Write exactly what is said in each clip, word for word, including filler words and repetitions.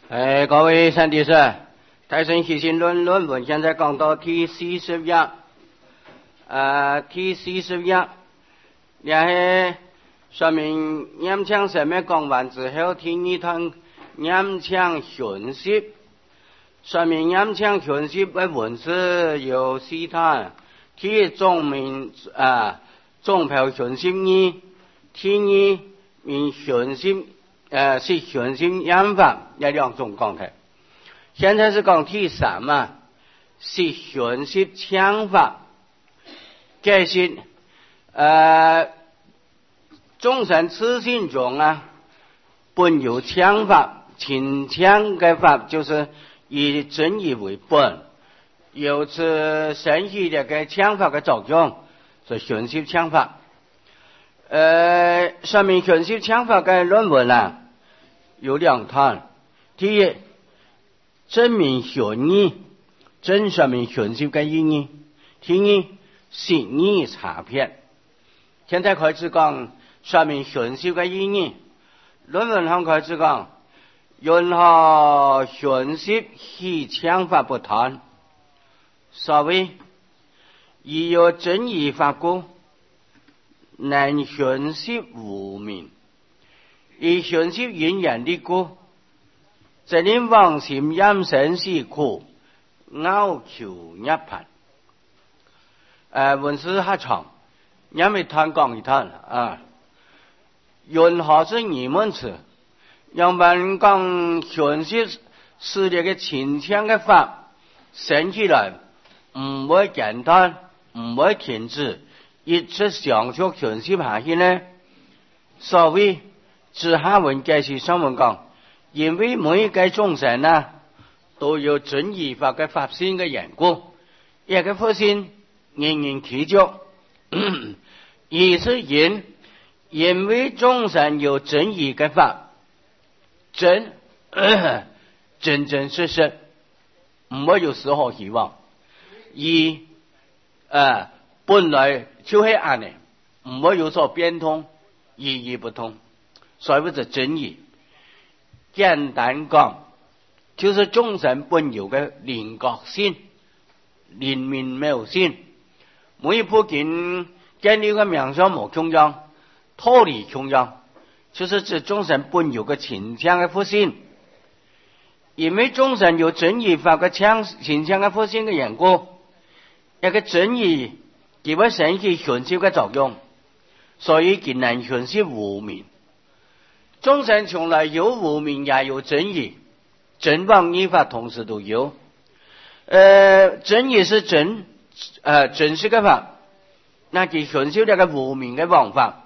哎，各位兄弟师，大神起心论论文现在讲到第四十页，呃，第四十頁，然後說明嚴槍上面講完之後，第二堂嚴槍訊息，說明嚴槍訊息嘅文字有四堂，第一中名啊中票訊息二，第二名訊息呃是訊息嚴法，有兩種講題。現在是講第三嘛，是訊息槍法。這是呃中神自信中啊，本有槍法，秦槍嘅法就是以真義為本，有此神奇的個槍法嘅作用，是訊息槍法。呃，說明訊息槍法嘅論文啊，有兩堂。第一，證明訊義，真說明訊息嘅意義。第二，信義查騙。現在開始講說明訊息嘅意義。論文上開始講，任何訊息與槍法不同，所謂以有真義法故，能訊息無名；以訊息引人的故，則令妄心陰神是苦，拗求涅槃。呃，文字還長，因為談講一談啊。任何是疑問詞，讓人講訊息是這個秦腔的法，升起來唔會簡單，唔會停止，一直上續訊息下去呢。所謂自下文解釋上文講，因為每一個眾生啊，都有真義法嘅法性嘅緣故，一個法性人人提出，也是因因為眾生有真義嘅法，真真真實實，唔會有絲毫希望。而呃本來就係咁嘅，唔會有所變通，意義不同，所以就真義。簡單講，就是眾生本有嘅靈覺性、靈明妙性。每一部經建立個名相無窮樣，脫離窮樣，就是指眾生本有個秦腔嘅佛性。因為眾生有真義法個腔秦腔嘅佛性嘅緣故，一個真義佢會升起訊息嘅作用，所以佢能訊息無名。眾生從來有無名也有真義，真妄義法同時都有。呃，真義是真。呃，真實嘅法，那佢訊息呢個無名嘅妄法，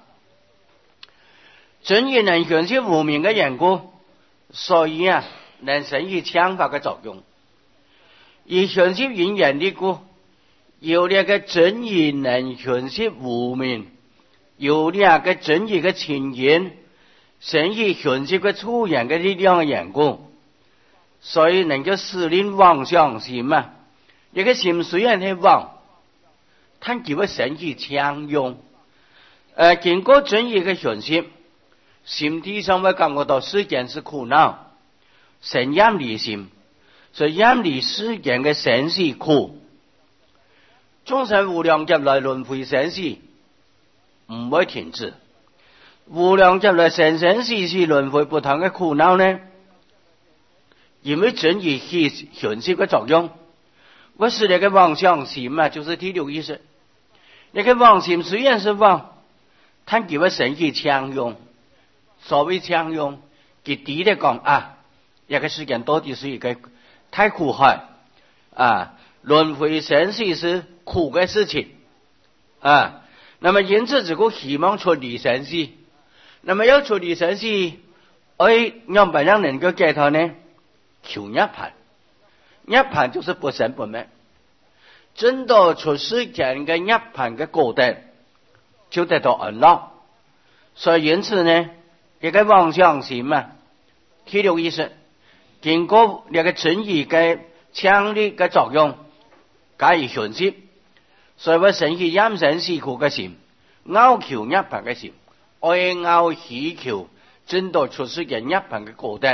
真義能訊息無名嘅緣故，所以啊，能生起槍法嘅作用。而訊息引人的故，有呢個真義能訊息無名，有呢個真義嘅前言，生起訊息嘅出現嘅力量嘅緣故，所以能夠使令妄想心嘛。一個心雖然係妄，但佢會升起槍用。呃，經過真義嘅訊息，心地上會感覺到世間是苦惱，生厭離心，所以厭離世間嘅生死苦。眾生無量劫來輪迴生死，唔會停止。無量劫來生生死死輪迴不同嘅苦惱呢，因為真義起訊息嘅作用。我是那個妄想心嘛，就是第六意識。那個妄心雖然是妄，但佢會升起槍用。所謂槍用，佢第一講啊，一個世間到底是一個太苦海啊，輪迴生死是苦嘅事情啊。那麼因此，這個希望出離生死，那麼要出離生死，哎，讓怎樣能夠解脫呢？求涅槃。涅槃就是不生不滅，真到出世間嘅涅槃嘅果德，就得到安樂。所以因此呢，一個妄想心嘛，第六意識經過一個真義嘅強烈嘅作用，加以訊息，所以會生起厭生死苦嘅心，拗求涅槃嘅心，愛拗希求真到出世間涅槃嘅果德，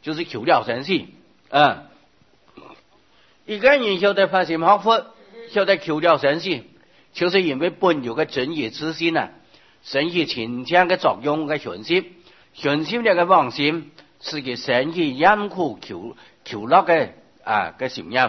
就是求了生死。啊，一個人曉得發心學佛，曉得求了生死，就是因為本有嘅真義之心啊，生起前強嘅作用嘅訊息，訊息呢個妄心，是佢生起厭苦求求樂嘅啊嘅心念。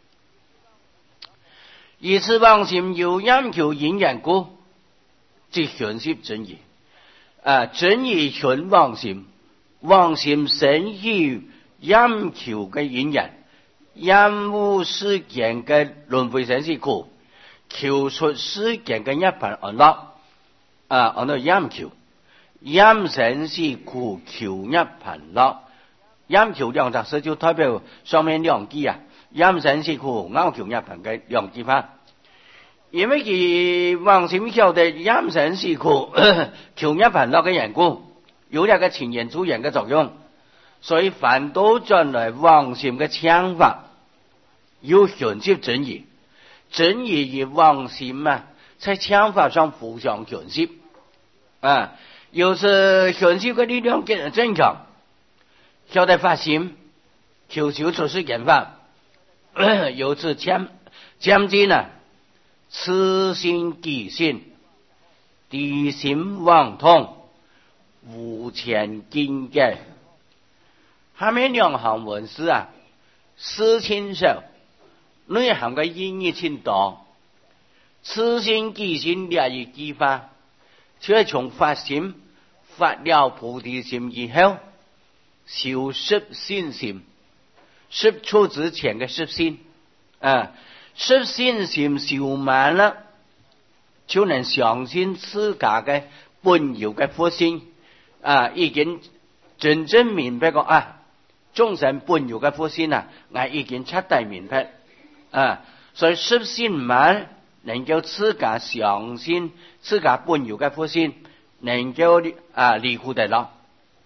以此妄心有厭求因緣故，即訊息真義。啊，真義訊妄心，妄心生起厭求嘅因緣，厭惡世間嘅輪迴生死苦，求出世間嘅一般安樂。啊，安樂厭求，厭生死苦，求一般樂。厭求兩雜事就代表上面兩句啊，厭生死苦，拗求一般嘅兩句法。因為佢妄心曉得厭生死苦，求一般樂嘅緣故，有兩個前言出現嘅作用，所以反倒轉來妄心嘅強法，有訊息真義，真義與妄心啊，在強法上互相訊息啊，有時訊息嘅力量更增強，曉得發心，求求出世間法，有時強強進啊。痴心己心，地心妄通，無前境界。下面兩行文字啊，思親手，內涵嘅意義清多。痴心己心兩一句法，卻從發心發了菩提心以後，修十信心，十出之前嘅十心啊。十信心修滿了，就能相信自家嘅本有嘅佛性啊，已經真正明白個啊，眾生本有嘅佛性啊，我已經徹底明白啊，所以十信滿能夠自家相信自家本有嘅佛性，能夠啊離苦得樂，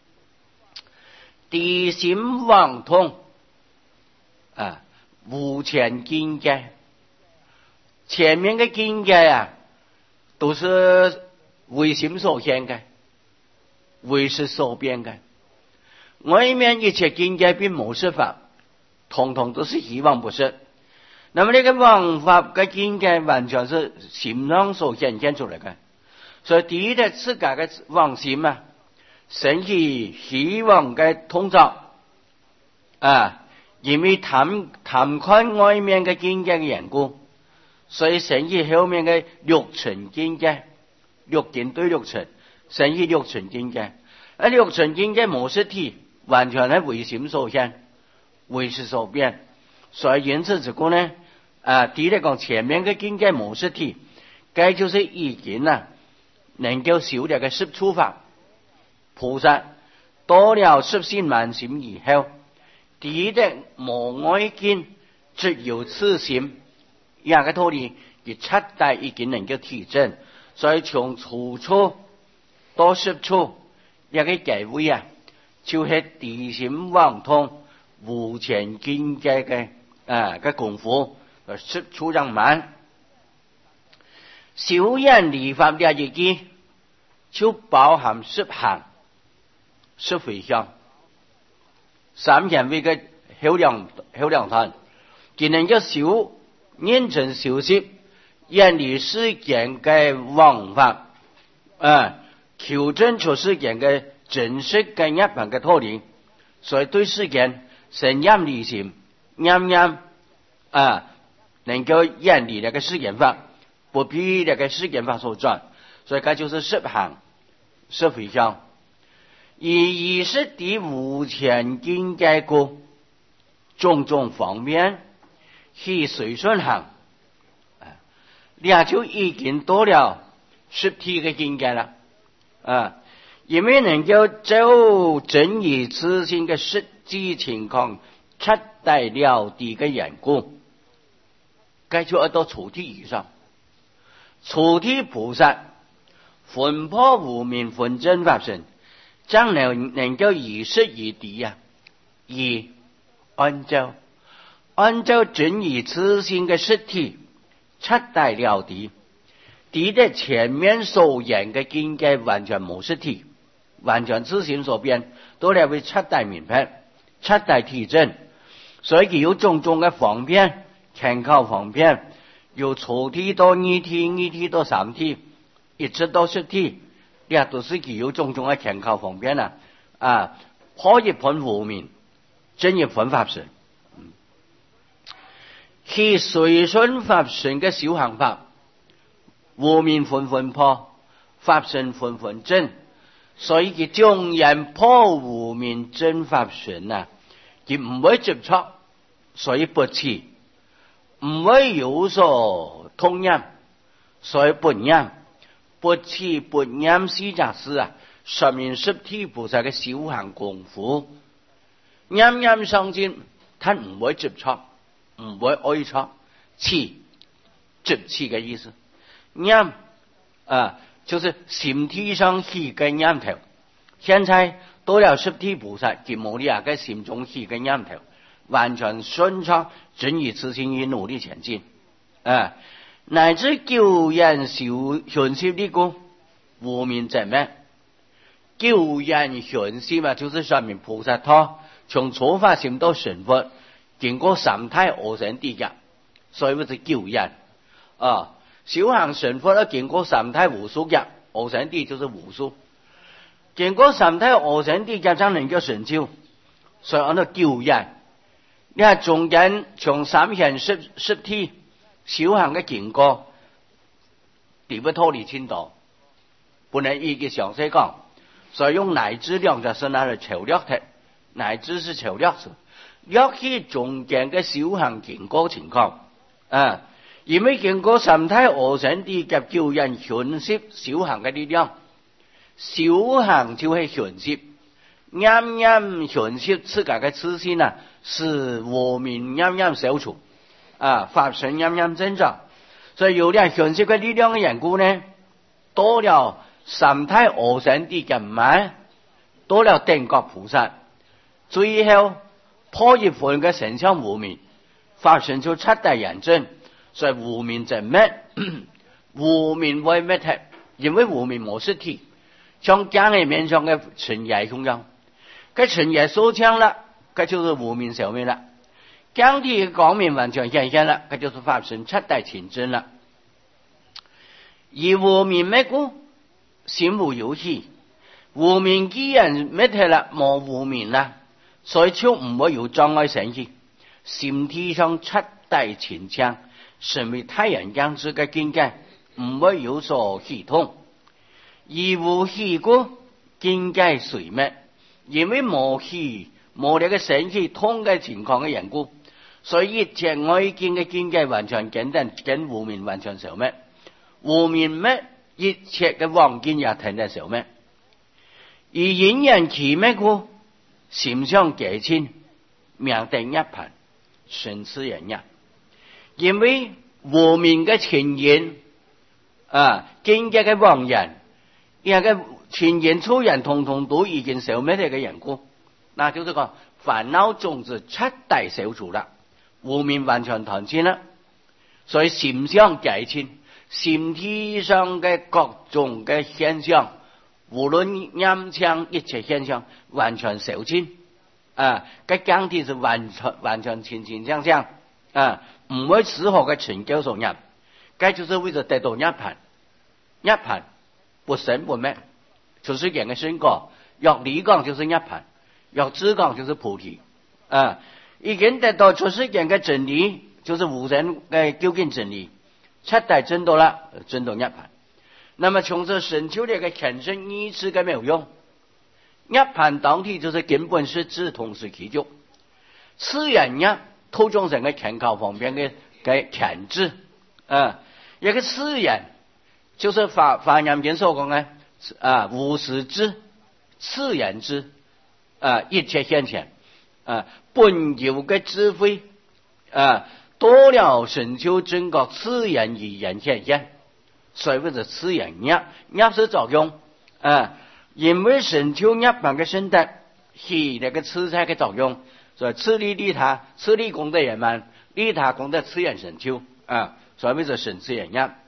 地心妄通啊，無前境界。前面嘅境界啊，都是為心所現嘅，為識所變嘅。外面一切境界並冇實法，統統都是虛妄不實。那麼呢個妄法嘅境界完全是心上所顯現出來嘅。所以第一個自家嘅妄心啊，生起虛妄嘅通照啊，因為貪貪看外面嘅境界嘅緣故。所以生起後面嘅六塵境界，六境對六塵，生起六塵境界。而六塵境界冇實體，完全係為心所現，為識所變。所以因此之故呢，啊，第一講前面嘅境界冇實體，該就是已經啊，能夠修了個十出法。菩薩多了十信滿心以後，第一的無外見，只有此心。兩個道理，佢七大已經能夠提證，所以從初出到十出，兩個階位啊，就是地心妄通、無前境界嘅啊嘅功夫，十出讓滿。修驗離法兩一句，就包含十行、十回向、三件為嘅後兩後兩壇，佢能夠修。認真修習，遠離世間嘅妄法，啊，求證出世間嘅真實嘅一般嘅道理，所以對世間生厭離心，啱啱啊，能夠遠離那個世間法，不被那個世間法所轉，所以佢就是十行、十回向，以以是第無前境界故，種種方面。去隨順行，啊，兩就已經到了實體嘅境界啦，啊，因為能夠就真義自性嘅實際情況徹底了解嘅緣故，該就要到初體以上，初體菩薩分破無明分真法身，將能能夠以實以地呀，以按照。按照真義自性嘅實體，徹底了解，第一前面所言嘅境界完全冇實體，完全自性所變，都嚟會徹底明白。 七大體證，所以佢有種種嘅方便，全靠方便，由初體到二體，二體到三體，一直到十體，呢下都是佢有種種嘅全靠方便啊！啊，破一本無明，真一本法身，佢隨順法身嘅小行法，無明分分破，法身分分真。所以佢縱然破無明真法身啊，佢唔會執着，所以不痴，唔會有所通染，所以不染，不痴不染是則是啊，十面十體菩薩嘅小行功夫，啱啱上進，他唔會執着，唔會愛着，痴，執痴嘅意思，染啊。就是心體上起嘅念頭，現在到了十體菩薩，佢冇呢下嘅心中起嘅念頭，完全順暢，盡以自信以努力前進，啊，乃至救人修玄攝呢個無明真滅，救人玄攝嘛，就是說明菩薩他從初發心到成佛，經過三胎二乘地界，所以咪是救人啊。小行成佛咧，經過三胎無數劫，二乘地就是無數。經過三胎二乘地劫，才能夠成就，所以按照救人。你看中間從三現十十體小行嘅經過，點不脫離清道，不能一個詳細講，所以用乃至兩個是那嚟抽略的，乃至是抽略詞，略去中間嘅小行經過情況啊。因為經過三胎二乘地劫救人玄攝小行嘅力量，小行就係玄攝，啱啱玄攝自家嘅自信啊，是無明啱啱消除啊，法身啱啱增長，所以有了玄攝嘅力量嘅緣故呢，多了三胎二乘地劫慢，多了定覺菩薩，最後破一分嘅神像無明，發生出七大人證。所以無明真滅，無明為滅體，因為無明冇實體，像鏡嘅面上嘅塵埃同樣，佢塵埃收槍啦，佢就是無明消滅啦。鏡體嘅光明完全顯現啦，佢就是發生七大清淨啦。而無明滅故，心無有氣，無明既然滅體啦，冇無明啦，所以就唔會有障礙生起，心體上七大清淨。成為太陽樣子嘅境界，唔會有所系統，而無系故境界隨滅，因為冇系冇呢個生氣通嘅情況嘅緣故，所以一切外境嘅境界完全簡單，跟無明完全消滅，無明滅，一切嘅妄境也停在消滅，而因緣起滅故，心相結清，命定一盤，生死人也。因為無明嘅前緣啊，境界嘅妄緣，而個前緣初緣通通都已經消滅嘅緣故，那就是講煩惱種子七大消除啦，無明完全斷盡啦，所以心相結清，心體上嘅各種嘅現象，無論陰陽一切現象完全消盡啊，個講體是完全完全清清相相啊。唔會絲毫嘅成就所入，該就是為咗得到涅槃，涅槃不生不滅，就是人嘅身果。若理講就是涅槃，若知講就是菩提。啊，已經得到出世間嘅真理，就是無人嘅究竟真理，七大真道啦，真道涅槃。那麼從這神修嘅全身意識嘅妙用，涅槃當體就是根本是智同時其足，此人呢？偷眾人嘅全靠方便嘅嘅潛質，啊，一個次人就是法華嚴經所講嘅啊，無實知、次人知，啊，一切現前，啊，本有嘅智慧，啊，多了神修真覺次人而人現現，所以為咗次人業業是作用，啊，因為神修業辦嘅身德，起那個次才嘅作用。所以次利利他，次利功德圓滿，利他功德次人神修啊，所以為咗神次人業。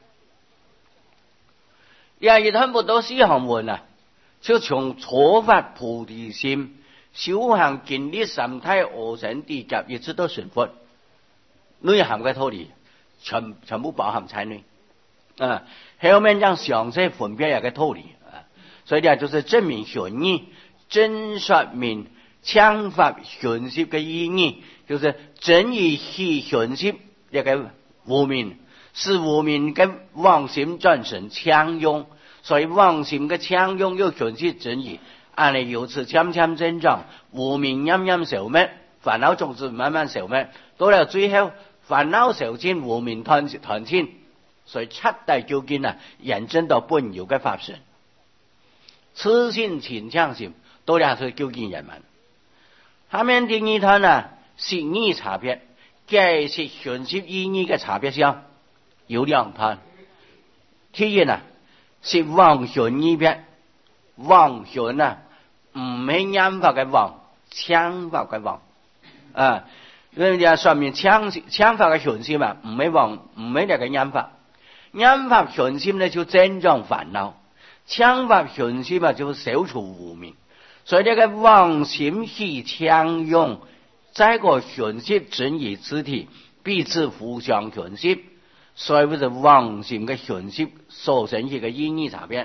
廿二吞不到四行門啊，就從初發菩提心， 修行建立三體二乘地甲，一直到成佛，內涵嘅道理全全部包含在內。啊，後面將詳細分別一個道理啊，所以呢就是證明玄義，真說明槍法玄學嘅意義，就是真義係玄學一個無明，是無明跟妄心轉成槍用，所以妄心嘅槍用又玄學真義。按理由此漸漸增長，無明陰陰消滅，煩惱種子慢慢消滅，到了最後煩惱消盡，無明斷斷盡，所以七大究竟啊，驗證到本有嘅法身，此心前強心，到了是究竟圓滿。下面第二段呢，是義差別，解釋玄學意義嘅差別上有兩段。第一呢，是妄玄義別。妄玄啊，唔係念法嘅妄，槍法嘅妄啊。人家說明槍槍法嘅玄學嘛，唔係妄，唔係那個念法。念法玄學呢就增長煩惱，槍法玄學嘛就消除無明。所以呢個妄心係槍用，這個玄學真義之體，彼此互相玄學，所以不是妄心嘅玄學所生起嘅意義差別。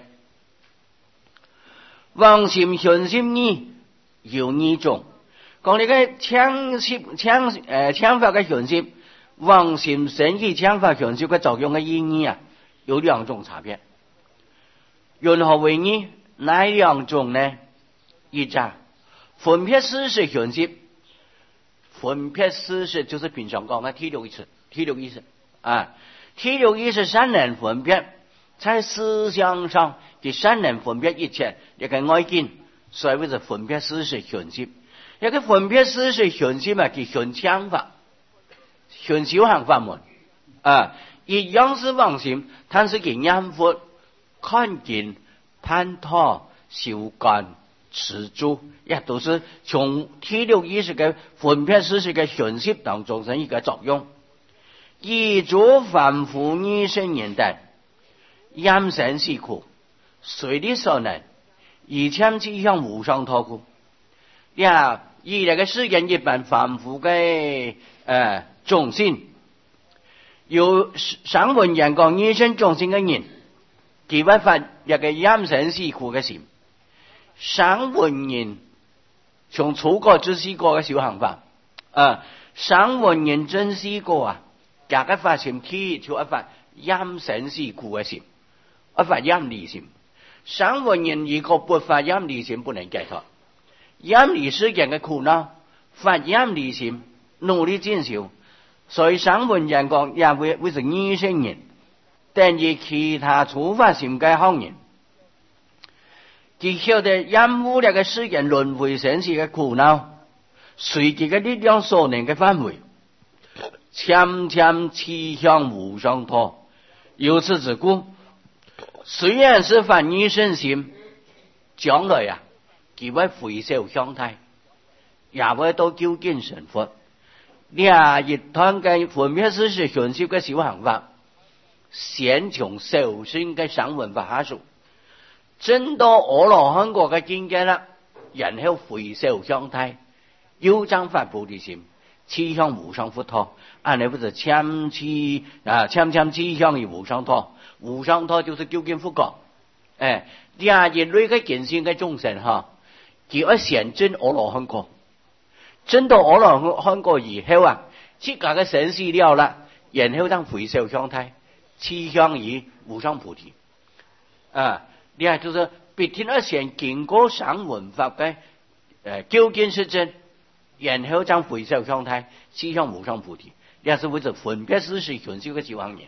妄心玄學義有二種，講你嘅槍心槍誒槍法嘅玄學，妄心生起槍法玄學嘅作用嘅意義啊，有兩種差別。云何為義？哪兩種呢？一者分別事實玄學，分別事實就是平常講嘅第六意識，第六意識啊，第六意識善能分別，在思想上嘅善能分別一切一個外境，所謂是分別事實玄學。一個分別事實玄學嘛，叫玄槍法，玄修行法門啊，一樣是妄心，但是佢念佛看見攀托修觀持住，也都是從第六意識嘅分別事實嘅玄學當中生一個作用。以諸凡夫二十年代，陰神是苦，隨力所能，以前之向無上托苦。呀，以那個世間一般凡夫嘅誒眾生，有聲聞緣覺二乘眾生嘅人，佢會發一個陰神是苦嘅心。聲聞人從初果至四果嘅修行法，啊，聲聞人真四果啊，假個發心體就一發陰神是苦嘅心。一發陰離心，聲聞人如果不發陰離心，不能解脫。陰離世間嘅苦惱，發陰離心，努力進修，所以聲聞人講也會會是二乘人，但係其他初發心嘅好人，佢曉得厭惡呢個世間輪迴生死嘅苦惱，隨佢嘅力量所能嘅範圍，漸漸趨向無上托。由此之故，雖然是發二乘心，將來啊，佢會回受相態，也會到究竟成佛。廿一段嘅分別事實玄學嘅修行法，先從受身嘅聲聞法下手，真到阿羅漢果嘅境界啦，然後回受相態，又將發菩提心，趨向無上佛陀。按理不是漸趨啊，漸漸趨向於無上托。無上托就是究竟佛果。誒，廿一類嘅見性嘅眾生哈，佢要顯真阿羅漢果，真到阿羅漢果以後啊，即個嘅生死了啦，然後將回受相態，趨向於無上菩提。啊，你看就是必定要先經過聲聞法嘅誒究竟是真，然後將回受相態，趨向無上菩提。你係為咗分別事實玄學嘅修行人。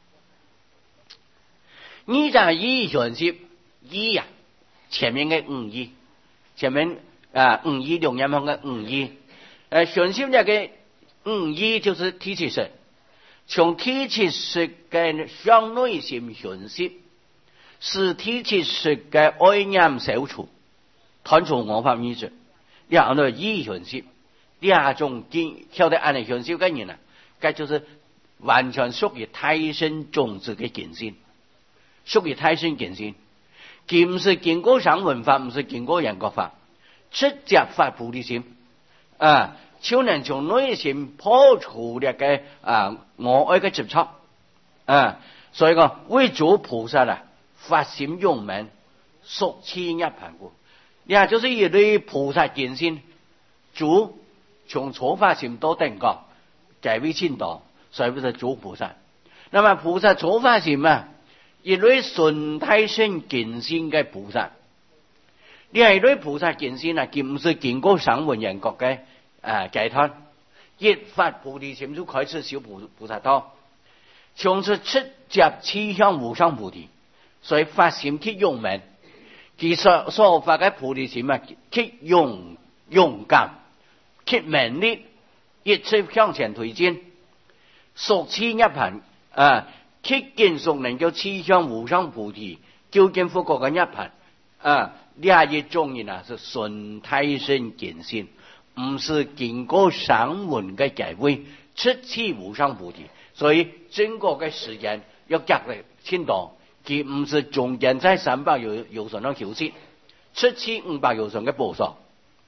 二者義玄學義呀，前面嘅五義，前面啊五義兩樣嘅五義，誒玄學呢個五義就是提起實，從提起實嘅向內心玄學，是提起實嘅愛念消除，斷除我法意識，然後呢義玄學，兩種經曉得按理玄學嘅人啊，佢就是完全屬於胎生種子嘅見性。屬於胎生見性，佢唔是經過聲聞法，唔是經過緣覺法， 直接發菩提心，啊，就能從內心破除呢個啊我愛嘅執着，啊，所以講為主菩薩啊發心用明，熟知一盤故，你看就是一類菩薩見性，主從初發心到定覺，改為清道，所以不是主菩薩。那麼菩薩初發心啊，一類順太性見性嘅菩薩。呢係對菩薩見性啊，佢唔是經過聲聞緣覺嘅誒解脫，一發菩提心就開始修菩菩薩道，從此直接趨向無上菩提，所以發心去用明，其實所發嘅菩提心啊，去勇勇敢，去明力，一直向前推進，熟知一盤啊，去見熟能夠趨向無上菩提，究竟復國嘅一盤啊。呢一種人啊，是順太性見性，唔是經過聲聞嘅解會，出次無上菩提。所以整個嘅時間要隔嚟清道，佢唔是中間在三百有有上嘅求息，出次五百有上嘅補償。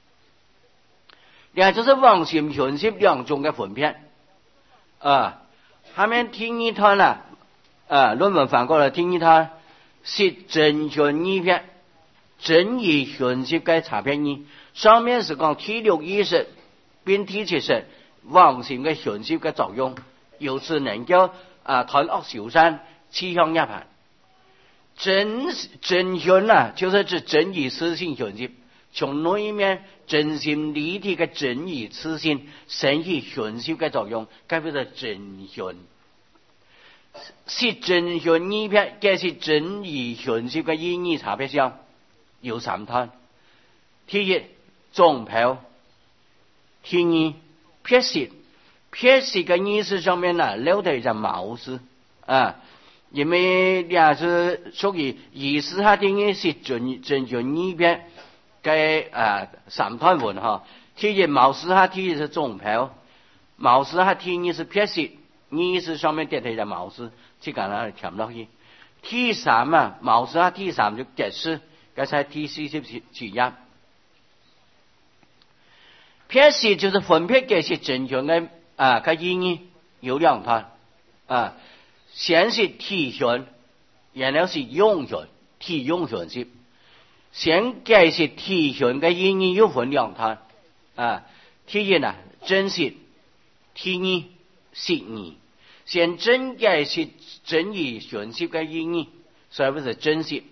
呢就是妄心玄識兩種嘅分別。啊，下面聽一段啦，啊，論文反過來聽一段，是真玄一篇。真義玄識嘅差別呢？上面是講第六意識，並第七識妄心嘅玄識嘅作用，由此能夠啊斷惡修善，趨向一盤。真真玄啊，就是指真義自性玄識，從內面真心立體嘅真義自性生起玄識嘅作用，該叫做真玄。是真玄呢篇，這是真義玄識嘅意義差別上。有三段，第一總標，第二撇舌，撇舌嘅意思上面呢，留低就冇事啊，因為也是屬於意思下定義是真真玄呢邊嘅啊三段文哈。第一冇事下第一是總標，冇事下第二是撇舌，意思上面跌低就冇事，即係嗱填落去。第三啊，冇事下第三就解釋。這才第四十之一，撇舌就是分別嘅是真玄嘅啊個意義有兩段啊，先是體玄，然後是用玄，體用玄識。先解釋體玄嘅意義有分兩段啊，第一啊真實，第二實義。先真解釋真義玄識嘅意義，所以不是真實。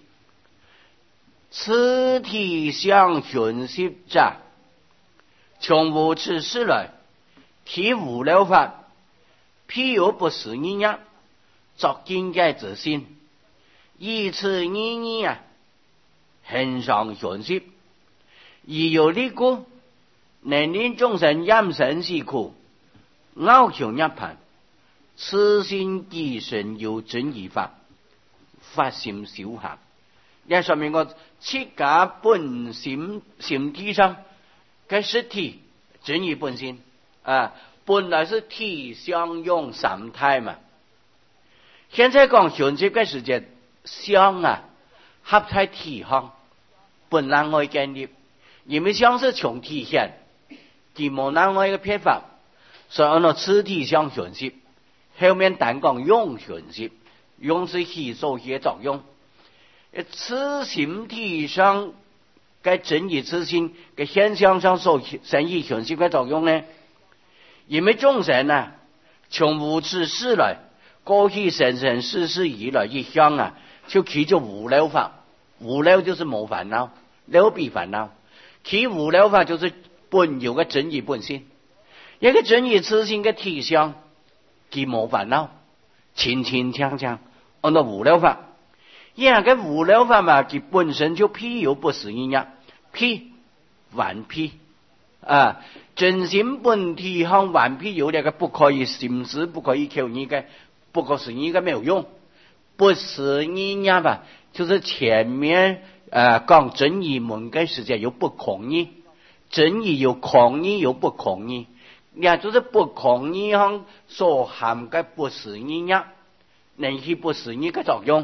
此體相玄識者，從無始時來，體無了法，譬如不是一樣，作見解之心，以此意義啊，恒常玄識，而有呢故，能令眾生飲生死苦，傲求涅槃，此心即身有真義法，發心修行。呢上面個七家本心心體上嘅實體真義本性啊，本來是體相用三態嘛。現在講玄識嘅時間，相啊合在體上，本來我建立，因為相是從體現，佢冇難我一個撇法，所以按照此體相玄識，後面單講用玄識，用是起所起嘅作用。此心體上嘅真義自性嘅現象上所生起玄識嘅作用呢？因為眾生啊，從無始時來，過去生生世世以來一向啊，就起咗無漏法，無漏就是冇煩惱，漏必煩惱，起無漏法就是本有嘅真義本性，一個真義自性嘅體相，佢冇煩惱，清清強強，按照無漏法。一樣嘅無漏法嘛，佢本身就譬如不是一樣，譬頑譬啊，真心本體和頑譬有兩個不可以心思，不可以求你嘅，不過是你嘅沒有用，不是一樣吧？就是前面呃講真義門嘅時間有不空義，真義有空義有不空義，也就是不空義和所含嘅不是一樣，能起不是一個作用。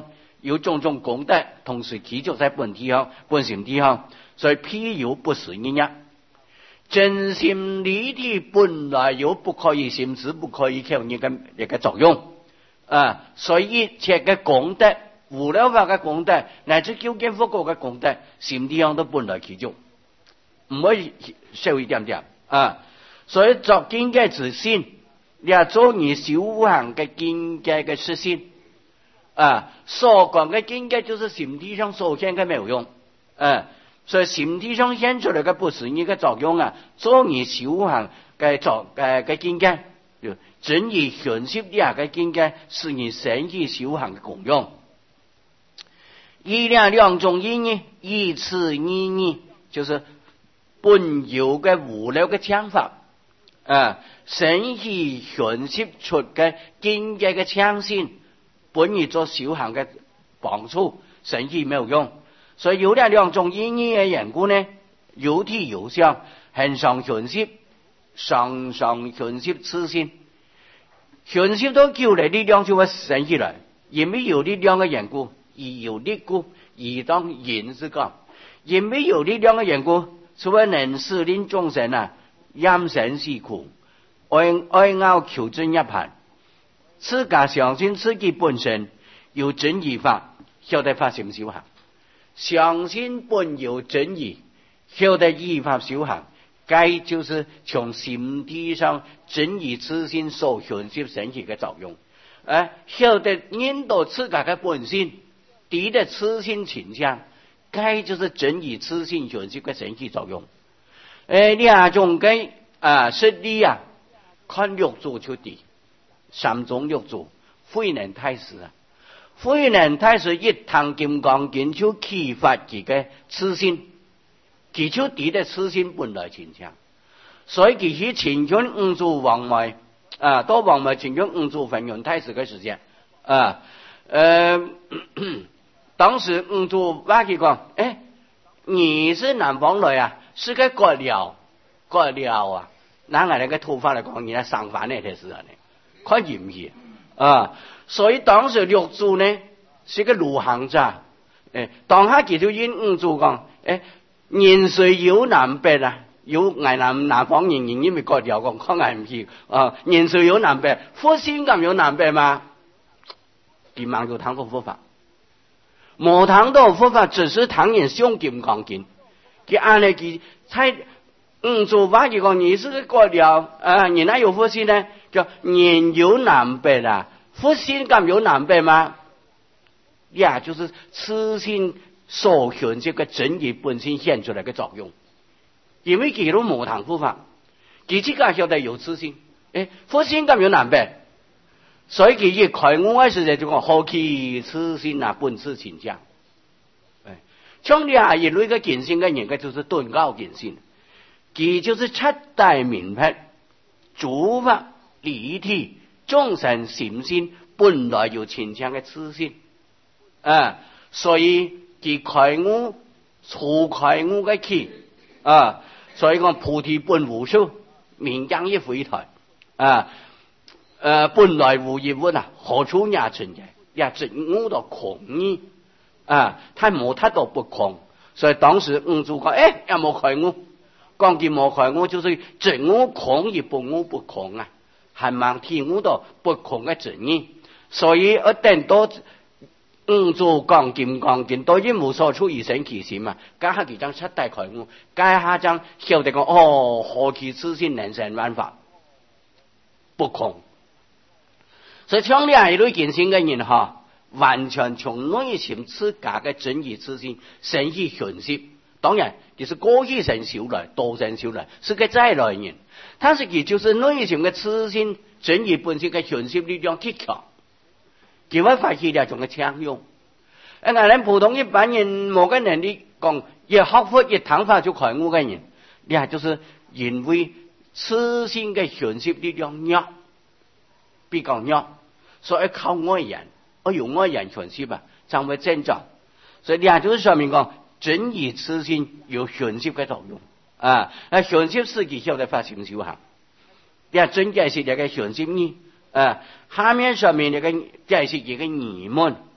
有種種功德，同時記著在本地方、本心地方，所以譬如不是一樣。真心立體本來有不可以心思、不可以靠你嘅一個作用啊，所以一切嘅功德、無了法嘅功德，乃至究竟佛國嘅功德，心地上都本來其中，唔可以少一點點啊。所以作境界之心，也做你修行嘅境界嘅實心啊。所講嘅境界就是心地上所現嘅妙用啊。所以心地上顯出來嘅不是你嘅作用啊，做你修行嘅作嘅嘅境界，真以현실底下嘅境界，是你身體修行嘅功用。以兩兩種意義，以此意義就是本有嘅無了嘅講法啊，身體현실出嘅境界嘅強性，本以做修行嘅幫助，身體沒有用。所以有了兩種意義嘅緣故呢，有體有相，恒常현실，常常현실自性，현실都叫嚟力量就會生起來，因為有力量嘅緣故，而有力故，而當言之講，因為有力量嘅緣故，所以能使令眾生啊，厭生死苦，愛愛拗求真一盤，自家相信自己本身有真義法，曉得發心修行。相信本有真義，曉得依法修行，該就是從心地上真義自性所현실升起嘅作用。啊，曉得引導自家嘅本性，敵的自性傾向，該就是真義自性현실嘅升起作用。誒，兩種嘅啊實力啊，看六祖就啲，三種六祖，慧能太師啊。慧能太師一堂金剛經就啟發佢嘅自性，佢就敵的自性本來傾向，所以佢去請求五祖王邁啊，到王邁請求五祖弘揚太師嘅時間啊，呃，當時五祖話佢講，誒，你是南方來啊，是個割了割了啊，拿我那個頭髮嚟講，你係上凡呢條事啊，看嚴唔嚴啊？所以當時六祖呢是個路行者，誒，當下佢就應五祖講，誒，人雖有南北啊，有外南南方人人因為割了講，看係唔係啊？人雖有南北，佛性咁有南北嗎？佢忙就談到佛法，冇談到佛法，只是談人上金剛經，佢按呢佢才五祖話佢講，你是個割了啊，你哪有佛性呢？叫人有南北啦。佛性咁有南北嗎？呀，就是自性所현這個真義本身顯出來嘅作用。因為佢都冇談佛法，佢自家曉得有自性，誒，佛性咁有南北，所以佢一開悟嘅時就講何其自性啊，本自清淨。誒，像呢一類嘅見性嘅人，佢就是頓高見性，佢就是七大明白諸法立體。眾生心性本來有清淨嘅自性啊，所以佢開悟初開悟嘅起啊，所以講菩提本無樹，明鏡亦非台啊，誒、呃、本來無一物啊，何處也存在，也證悟到空義啊，他冇睇到不空，所以當時五祖講，誒有冇開悟？講佢冇開悟，就是證悟空亦不悟不空啊。係盲體悟到不空嘅真義，所以一定到五祖講金剛經，都一無所處而生其心嘛。家下佢將七大開悟，家下將曉得講哦，何其自性能生萬法，不空。所以像呢一類見性嘅人哈，完全從內心自家嘅真義自性生起현실。當然，就是過去生修來，多生修來，是個再來人。但是佢就是內心嘅自性真義本身嘅현실力量極強，佢會發揮兩種嘅強用。誒，我哋普通一般人冇個能力講，一學佛一談法就開悟嘅人，你係就是因為自性嘅현실力量弱，比較弱，所以靠外人，我用外人현실啊，才會增長。所以你係就是上面講。真義自性有현실嘅作用啊！啊，현실是佢曉得發心修行。你話真解釋一個현실義啊，下面上面一個解釋一個疑問，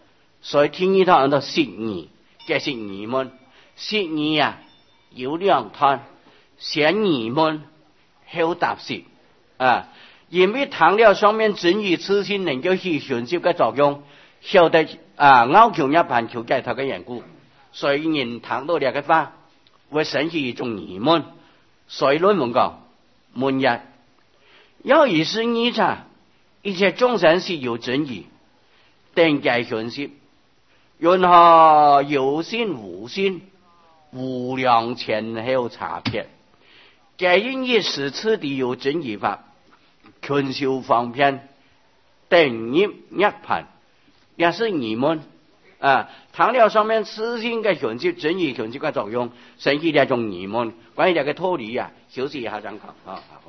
所以天意堂按照十二，这是二門。十二啊有兩段，先二門後答十啊。因為糖料上面真義此心能夠起訊息嘅作用，曉得啊拗橋一盤橋解頭嘅緣故，所以人談到呢個話，會生起一種疑問。所以論文講，門一要以是二查，一切眾生是有真義，定解訊息，任何有心無心，無量前後差別，皆因一時此地有真義法，群修方便，定業一盤，也是二門啊。糖料上面此心嘅訊息，真義訊息嘅作用，生起呢一種二門。關於呢個道理啊，休息一下再講啊。